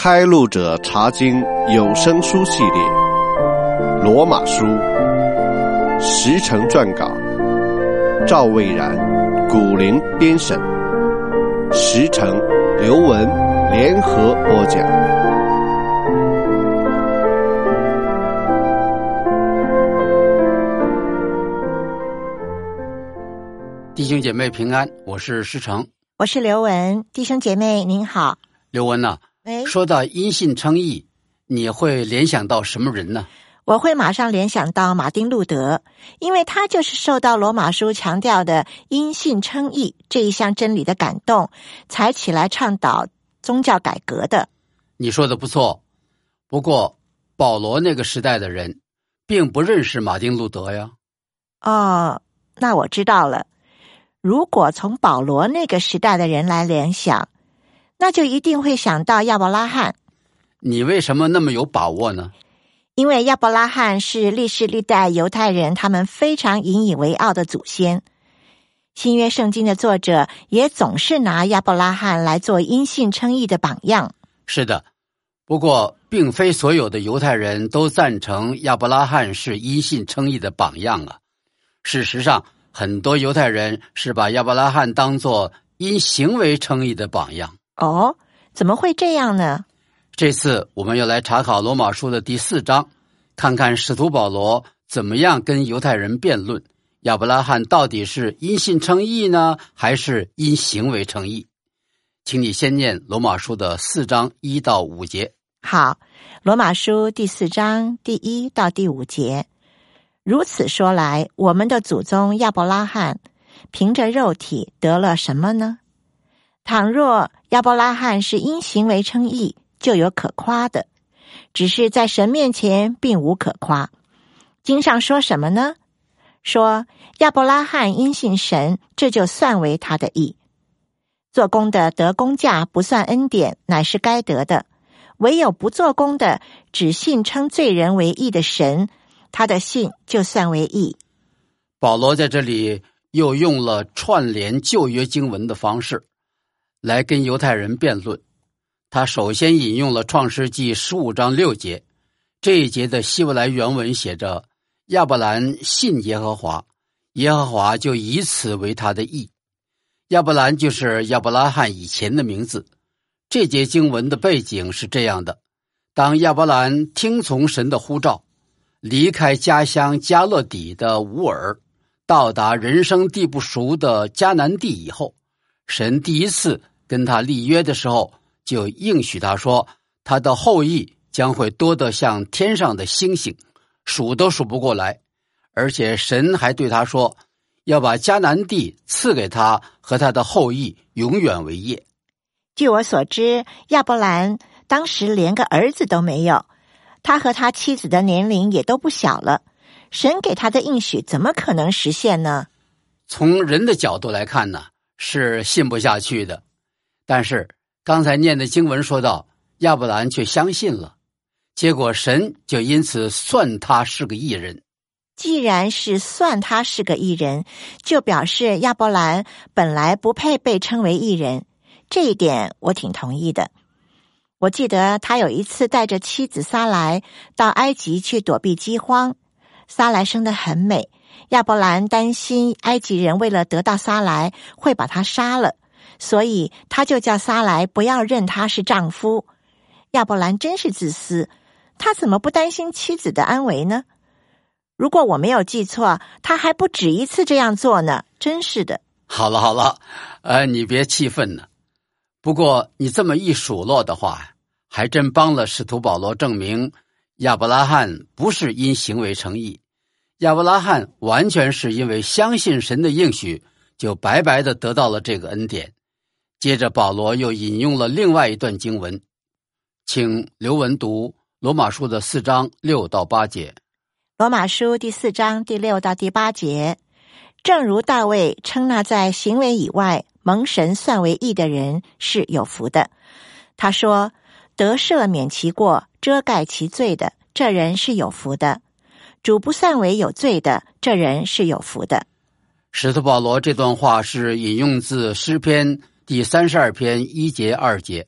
开路者查经有声书系列，罗马书，时程撰稿，赵蔚然、古灵编审，时程、刘文联合播讲。 弟兄姐妹平安，我是时程， 我是刘文。弟兄姐妹您好。 刘文呐，说到因信称义，你会联想到什么人呢？ 我会马上联想到马丁路德，因为他就是受到罗马书强调的因信称义这一项真理的感动，才起来倡导宗教改革的。 你说的不错，不过保罗那个时代的人并不认识马丁路德呀。 哦，那我知道了。如果从保罗那个时代的人来联想，那就一定会想到亚伯拉罕。 你为什么那么有把握呢？ 因为亚伯拉罕是历世历代犹太人他们非常引以为傲的祖先。新约圣经的作者也总是拿亚伯拉罕来做因信称义的榜样。 是的，不过并非所有的犹太人都赞成亚伯拉罕是因信称义的榜样啊。事实上，很多犹太人是把亚伯拉罕当作因行为称义的榜样。 哦，怎么会这样呢？ 这次我们要来查考罗马书的第4章，看看使徒保罗怎么样跟犹太人辩论亚伯拉罕到底是因信称义呢，还是因行为称义。请你先念罗马书的4章1到5节。 好，罗马书第4章第1到第5节。如此说来，我们的祖宗亚伯拉罕凭着肉体得了什么呢？倘若亚伯拉罕是因行为称义，就有可夸的，只是在神面前并无可夸。经上说什么呢？说亚伯拉罕因信神，这就算为他的义。做工的得工价，不算恩典，乃是该得的；唯有不做工的，只信称罪人为义的神，他的信就算为义。 保罗在这里又用了串联旧约经文的方式来跟犹太人辩论。他首先引用了创世纪15章6节，这一节的希伯来原文写着亚伯兰信耶和华，耶和华就以此为他的义。亚伯兰就是亚伯拉罕以前的名字。这节经文的背景是这样的：当亚伯兰听从神的呼召，离开家乡迦勒底的乌尔，到达人生地不熟的迦南地以后，神第一次跟他立约的时候，就应许他说，他的后裔将会多得像天上的星星，数都数不过来。而且神还对他说，要把迦南地赐给他和他的后裔永远为业。 据我所知，亚伯兰当时连个儿子都没有，他和他妻子的年龄也都不小了，神给他的应许怎么可能实现呢？ 从人的角度来看呢，是信不下去的。但是刚才念的经文说到，亚伯兰却相信了，结果神就因此算他是个义人。 既然是算他是个义人，就表示亚伯兰本来不配被称为义人，这一点我挺同意的。我记得他有一次带着妻子撒莱到埃及去躲避饥荒，撒莱生得很美，亚伯兰担心埃及人为了得到撒莱会把他杀了，所以他就叫撒莱不要认他是丈夫。亚伯兰真是自私，他怎么不担心妻子的安危呢？如果我没有记错，他还不止一次这样做呢，真是的。 好了，你别气愤呢。不过你这么一数落的话，还真帮了使徒保罗证明亚伯拉罕不是因行为称义，亚伯拉罕完全是因为相信神的应许，就白白的得到了这个恩典。接着保罗又引用了另外一段经文，请刘文读罗马书的4章6到8节。 罗马书第4章第6到第8节，正如大卫称那在行为以外蒙神算为义的人是有福的。他说，得赦免其过，遮盖其罪的，这人是有福的；主不算为有罪的，这人是有福的。 使徒保罗这段话是引用自诗篇第32篇1节2节，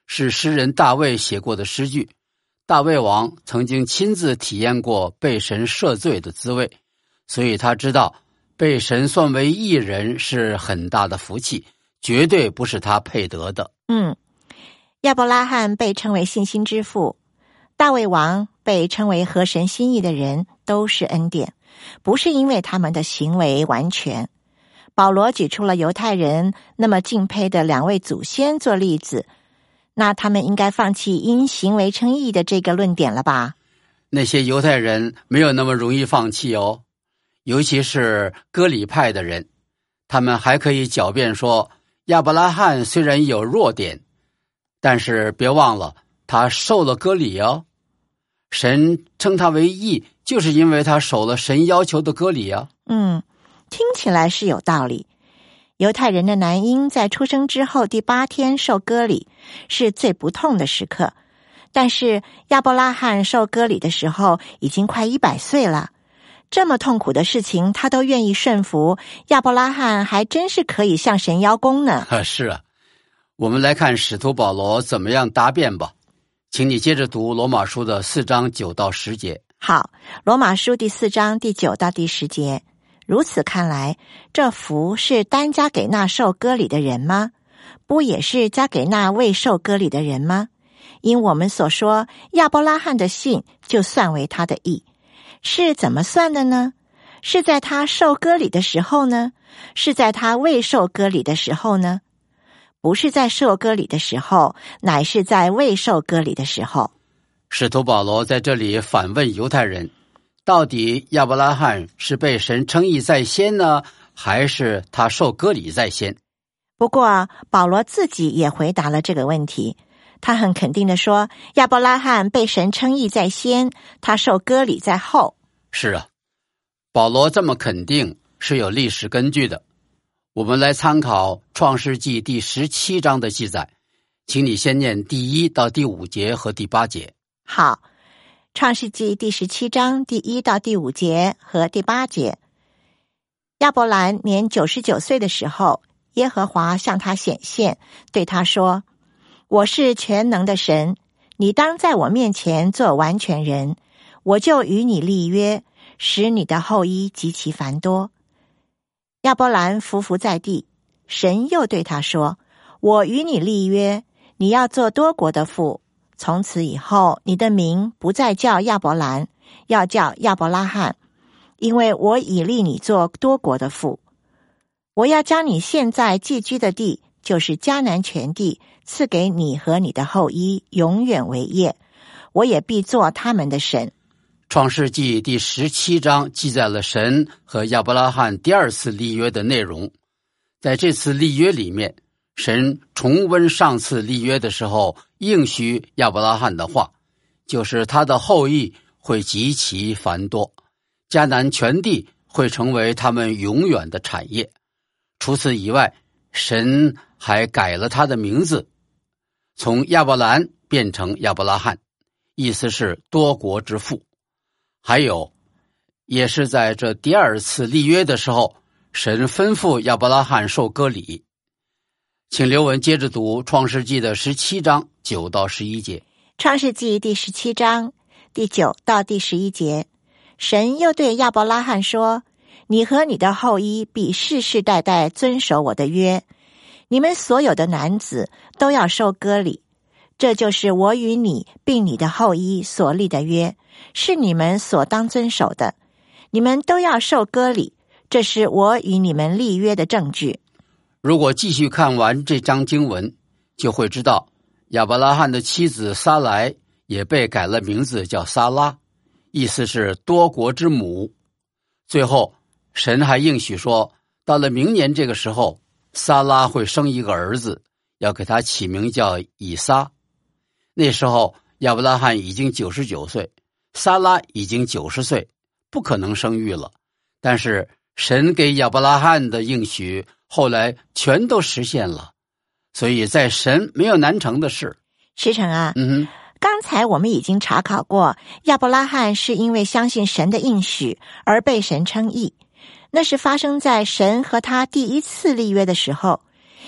是诗人大卫写过的诗句。大卫王曾经亲自体验过被神赦罪的滋味，所以他知道被神算为义人是很大的福气，绝对不是他配得的。 亚伯拉罕被称为信心之父，大卫王被称为合神心意的人，都是恩典，不是因为他们的行为完全。保罗举出了犹太人那么敬佩的2位祖先做例子，那他们应该放弃因行为称义的这个论点了吧？ 那些犹太人没有那么容易放弃哦，尤其是割礼派的人，他们还可以狡辩说，亚伯拉罕虽然有弱点，但是别忘了他受了割礼哦。神称他为义，就是因为他守了神要求的割礼啊。 听起来是有道理。犹太人的男婴在出生之后第8天受割礼，是最不痛的时刻。但是亚伯拉罕受割礼的时候已经快100岁了，这么痛苦的事情他都愿意顺服，亚伯拉罕还真是可以向神邀功呢。 是啊，我们来看使徒保罗怎么样答辩吧。请你接着读罗马书的4章9到10节。 好，罗马书第4章第9到第10节。如此看来，这福是单加给那受割礼的人吗？不也是加给那未受割礼的人吗？因我们所说亚伯拉罕的信就算为他的义，是怎么算的呢？是在他受割礼的时候呢？是在他未受割礼的时候呢？不是在受割礼的时候，乃是在未受割礼的时候。 使徒保罗在这里反问犹太人，到底亚伯拉罕是被神称义在先呢，还是他受割礼在先？ 不过保罗自己也回答了这个问题，他很肯定地说，亚伯拉罕被神称义在先，他受割礼在后。 是啊，保罗这么肯定是有历史根据的。我们来参考创世纪第17章的记载，请你先念第1到第5节和第8节。 好，创世纪第17章第1到第5节和第8节。亚伯兰年99岁的时候，耶和华向他显现，对他说，我是全能的神，你当在我面前做完全人，我就与你立约，使你的后裔极其繁多。亚伯兰伏伏在地，神又对他说，我与你立约，你要做多国的父，从此以后你的名不再叫亚伯兰，要叫亚伯拉罕，因为我已立你做多国的父。我要将你现在寄居的地，就是迦南全地，赐给你和你的后裔，永远为业，我也必做他们的神。 创世纪第17章记载了神和亚伯拉罕第2次立约的内容。在这次立约里面，神重温上次立约的时候应许亚伯拉罕的话，就是他的后裔会极其繁多，迦南全地会成为他们永远的产业。除此以外，神还改了他的名字，从亚伯兰变成亚伯拉罕，意思是多国之父。还有，也是在这第2次立约的时候，神吩咐亚伯拉罕受割礼。请刘文接着读创世纪的17章9到11节。 创世纪第17章第9到第11节，神又对亚伯拉罕说，你和你的后裔必世世代代遵守我的约，你们所有的男子都要受割礼，这就是我与你并你的后裔所立的约，是你们所当遵守的，你们都要受割礼，这是我与你们立约的证据。 如果继续看完这章经文，就会知道亚伯拉罕的妻子撒莱也被改了名字叫撒拉，意思是多国之母。最后神还应许说，到了明年这个时候，撒拉会生一个儿子，要给他起名叫以撒。那时候亚伯拉罕已经99岁，撒拉已经90岁，不可能生育了。但是神给亚伯拉罕的应许后来全都实现了，所以在神没有难成的事。 师承啊，刚才我们已经查考过，亚伯拉罕是因为相信神的应许而被神称义，那是发生在神和他第1次立约的时候。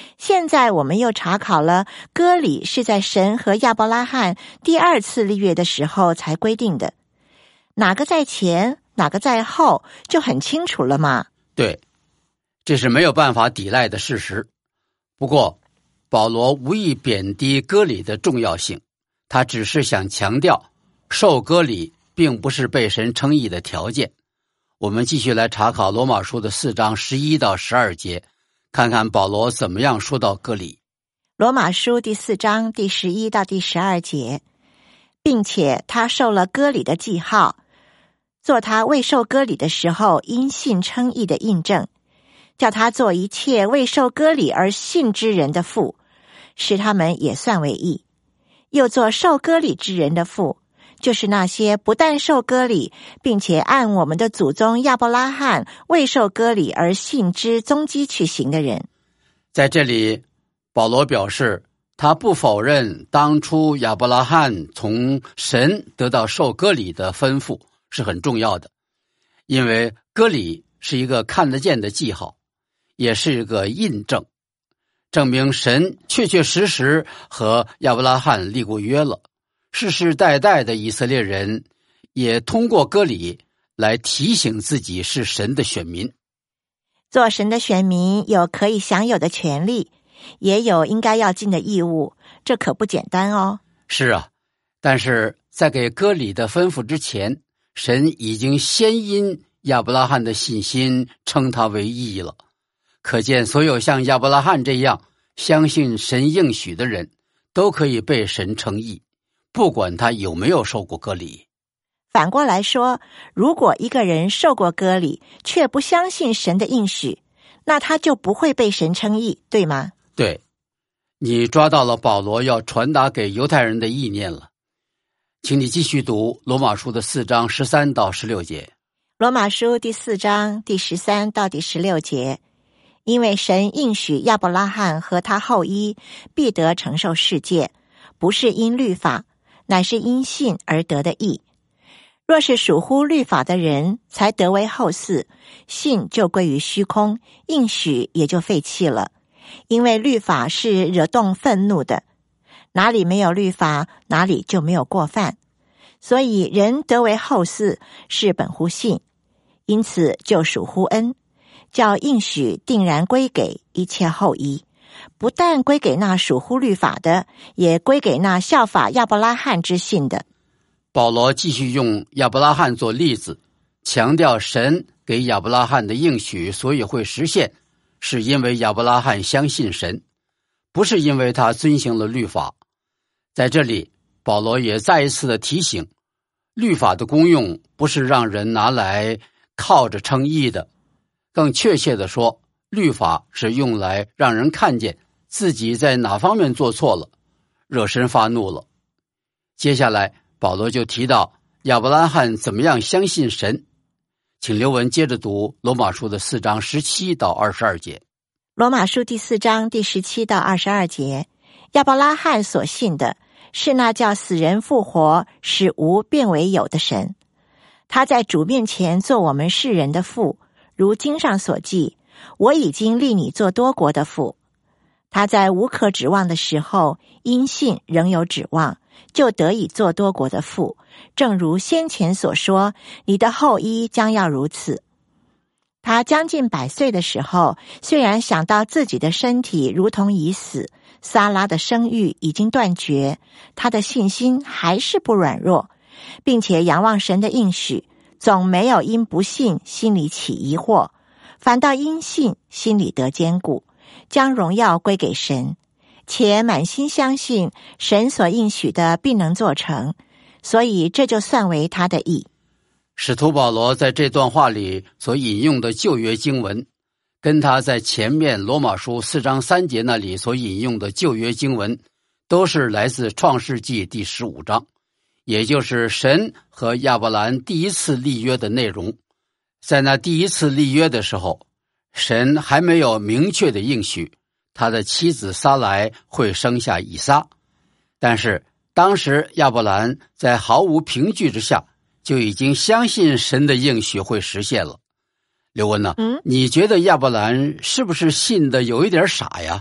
现在我们又查考了割礼是在神和亚伯拉罕第2次立约的时候才规定的，哪个在前，哪个在后，就很清楚了嘛。 对，这是没有办法抵赖的事实。不过，保罗无意贬低割礼的重要性，他只是想强调，受割礼并不是被神称义的条件。我们继续来查考罗马书的4章11到12节，看看保罗怎么样说到割礼。 罗马书第4章第11到第12节，并且他受了割礼的记号，做他未受割礼的时候因信称义的印证，叫他做一切未受割礼而信之人的父，使他们也算为义；又做受割礼之人的父，就是那些不但受割礼，并且按我们的祖宗亚伯拉罕未受割礼而信之踪迹去行的人。 在这里，保罗表示他不否认当初亚伯拉罕从神得到受割礼的吩咐是很重要的，因为割礼是一个看得见的记号，也是一个印证，证明神确确实实和亚伯拉罕立过约了。世世代代的以色列人也通过割礼来提醒自己是神的选民。 做神的选民有可以享有的权利，也有应该要尽的义务，这可不简单哦。 是啊，但是在给割礼的吩咐之前，神已经先因亚伯拉罕的信心称他为义了。可见所有像亚伯拉罕这样相信神应许的人，都可以被神称义，不管他有没有受过割礼。 反过来说，如果一个人受过割礼，却不相信神的应许，那他就不会被神称义，对吗？ 对，你抓到了保罗要传达给犹太人的意念了。请你继续读罗马书的4章13到16节。 罗马书第4章第13到第16节，因为神应许亚伯拉罕和他后裔必得承受世界，不是因律法，乃是因信而得的义。若是属乎律法的人才得为后嗣，信就归于虚空，应许也就废弃了。因为律法是惹动愤怒的，哪里没有律法，哪里就没有过犯。所以人得为后嗣是本乎信，因此就属乎恩，叫应许定然归给一切后裔，不但归给那属乎律法的，也归给那效法亚伯拉罕之信的。 保罗继续用亚伯拉罕做例子，强调神给亚伯拉罕的应许所以会实现，是因为亚伯拉罕相信神，不是因为他遵行了律法。在这里，保罗也再一次的提醒，律法的功用不是让人拿来靠着称义的，更确切的说，律法是用来让人看见自己在哪方面做错了，惹神发怒了。接下来保罗就提到亚伯拉罕怎么样相信神。请刘文接着读罗马书的4章17到22节。 罗马书第4章第17到22节，亚伯拉罕所信的是那叫死人复活，使无变为有的神。他在主面前做我们世人的父，如经上所记，我已经立你做多国的父。他在无可指望的时候，因信仍有指望，就得以做多国的父，正如先前所说，你的后裔将要如此。他将近100岁的时候，虽然想到自己的身体如同已死，撒拉的生育已经断绝，他的信心还是不软弱，并且仰望神的应许，总没有因不信心里起疑惑，反倒因信心里得坚固，将荣耀归给神，且满心相信神所应许的必能做成，所以这就算为他的义。 使徒保罗在这段话里所引用的旧约经文，跟他在前面罗马书4章3节那里所引用的旧约经文，都是来自创世纪第15章，也就是神和亚伯兰第一次立约的内容。在那第一次立约的时候，神还没有明确的应许他的妻子撒莱会生下以撒，但是当时亚伯兰在毫无凭据之下就已经相信神的应许会实现了。刘文呢，你觉得亚伯兰是不是信的有一点傻呀？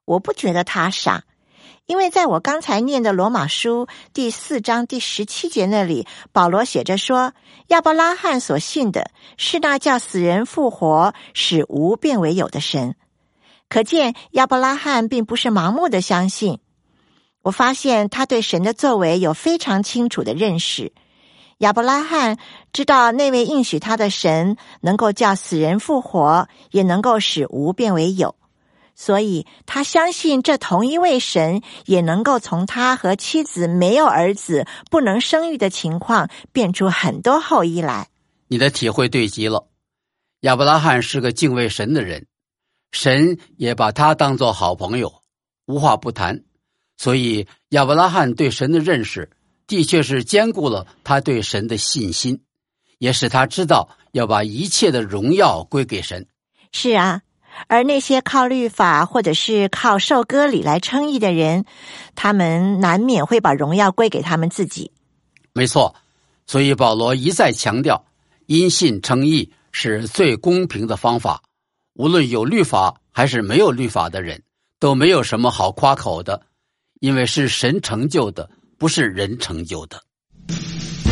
我不觉得他傻，因为在我刚才念的罗马书第4章第17节那里，保罗写着说，亚伯拉罕所信的是那叫死人复活，使无变为有的神。可见亚伯拉罕并不是盲目的相信。我发现他对神的作为有非常清楚的认识。亚伯拉罕知道那位应许他的神能够叫死人复活，也能够使无变为有，所以他相信这同一位神也能够从他和妻子没有儿子、不能生育的情况变出很多后裔来。 你的体会对极了。亚伯拉罕是个敬畏神的人，神也把他当作好朋友，无话不谈。所以亚伯拉罕对神的认识的确是兼顾了他对神的信心，也使他知道要把一切的荣耀归给神。 是啊，而那些靠律法或者是靠受割礼来称义的人，他们难免会把荣耀归给他们自己。 没错，所以保罗一再强调，因信称义是最公平的方法。无论有律法还是没有律法的人，都没有什么好夸口的，因为是神成就的，不是人成就的。